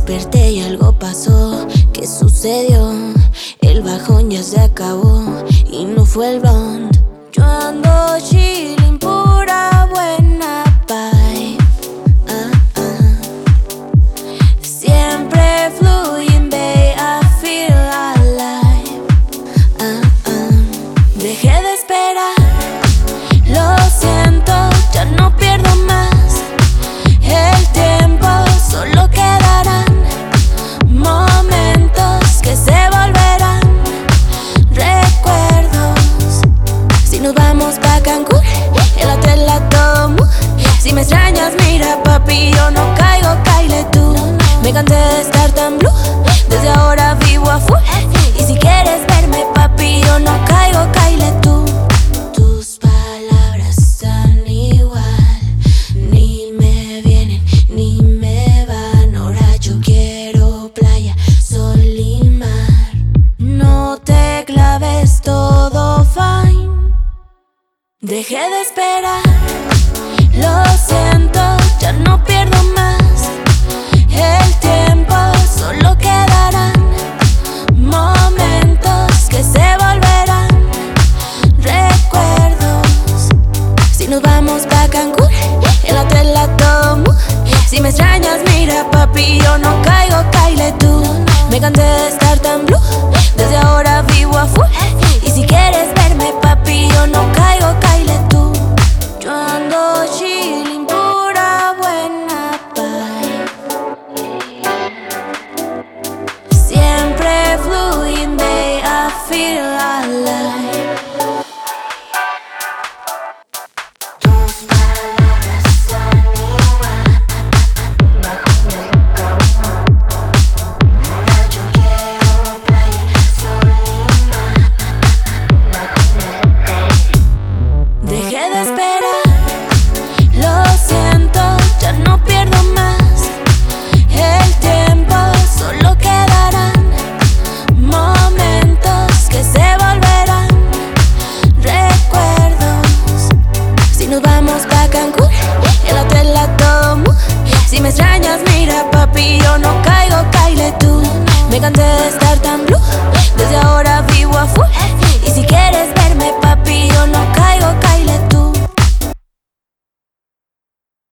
desperté y algo pasó. ¿Qué sucedió? El bajón ya se acabó y no fue el blunt. Yo ando chilling, pura buena vibe. Siempre fluyen, babe, I feel alive. Dejé de esperar, lo siento, ya no pierdo más el tiempo, solo quedarán momentos que se volverán recuerdos. Si nos vamos pa' Cancún, el hotel la tomo. Si me extrañas, mira papi, yo no caigo, cáile tú. Me cansé de estar tan blue, desde ahora vivo a full. Y si quieres verme papi, yo no caigo, cáile tú. Tus palabras están igual, ni me vienen ni me van. Ahora yo quiero playa, sol y mar. No te claves, todo fine. Dejé de esperar, lo siento, ya no pierdo más el tiempo, solo quedarán momentos que se volverán recuerdos. Si nos vamos pa' Cancún, el hotel la tomo. Si me extrañas, mira papi, yo no caigo, cáile tú. Me cansé de estar tan blue, desde ahora vivo a full. Y si quieres verme papi, yo no caigo, cáile tú. Yo ando chilling, pura buena vibe. Siempre fluyen, babe, I feel alive. Tus palabras son igual, bajo mi alcohol. Ahora yo quiero playa, sol y mar, bajo mi alcohol. Dejé de esperar, lo siento, ya no pierdo más el tiempo, solo quedarán momentos que se volverán recuerdos. Si nos vamos pa' Cancún, el hotel la tomo. Si me extrañas, mira papi, yo no caigo, cáile tú. Me cansé de estar tan blue, desde ahora vivo a full. Y si quieres verme papi, yo no caigo,